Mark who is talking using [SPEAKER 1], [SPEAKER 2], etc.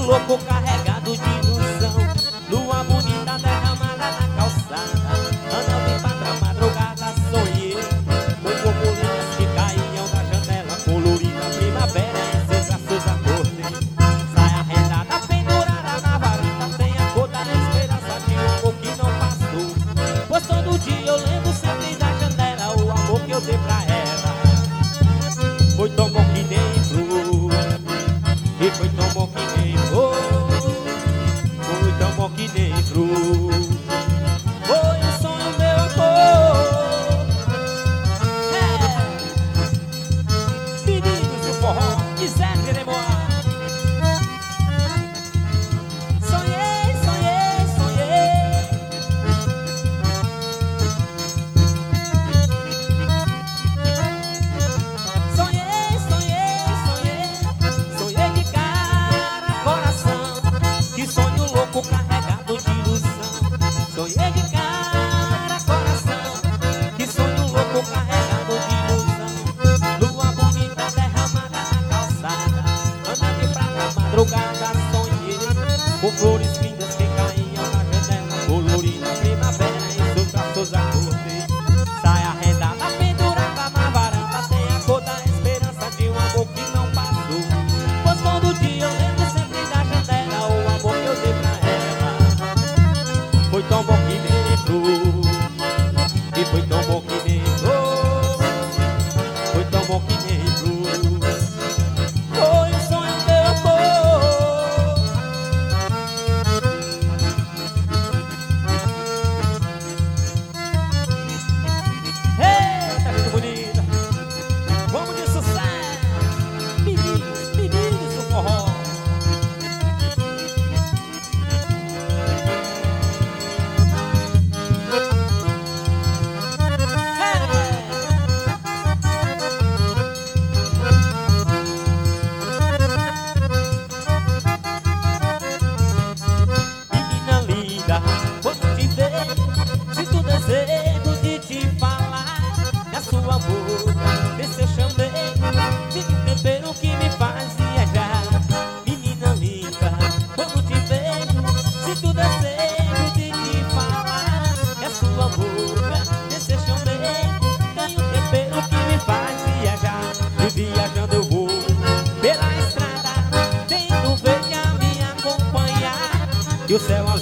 [SPEAKER 1] louco carregado de ilusão. Lua bonita derramada na calçada, andando pra madrugada sonhei com borboletas que caíam da janela, colorida primavera em seus braços acordei. Saia rendada pendurada na varanda, tem a cor da esperança de um amor que não passou. Pois todo dia eu lembro sempre da janela o amor que eu dei pra ela. Foi tão bom que nem flor, e foi tão bom que nem flor, foi tão bom que nem flor. Foi um sonho, meu amor. Meninos do forró, Zé Jeremoá. Sonhei, sonhei, sonhei. Sonhei, sonhei, sonhei. Sonhei de cara, coração. Que sonho louco carregado de ilusão. Sonhei de cara, coração. Que sonho louco carregado de ilusão. Lua bonita derramada na calçada, andando de prata madrugada sonhei com flores lindas que caíam na janela, colorida primavera em seus braços acordei. Saia rendada pendurada na varanda, tem a cor da esperança de um amor que não passou. Pois todo dia eu lembro sempre da janela o amor que eu dei pra ela. Foi tão bom que nem flor, e foi tão bom que nem flor, foi tão bom que nem flor. Foi um sonho, meu amor. Eita, gente bonita, vamos de sucesso. Meninos, meninos do forró. Menina linda, quando te vejo, sinto o desejo de te falar. Na sua boca, desse eu chamei, sinto o tempero que me faz viajar. Menina linda, quando te vejo, sinto o desejo de te falar. Na sua boca, desse eu chamei, tem um tempero que me faz viajar. E viajando eu vou pela estrada, tendo ver que a me acompanhar. E o céu azul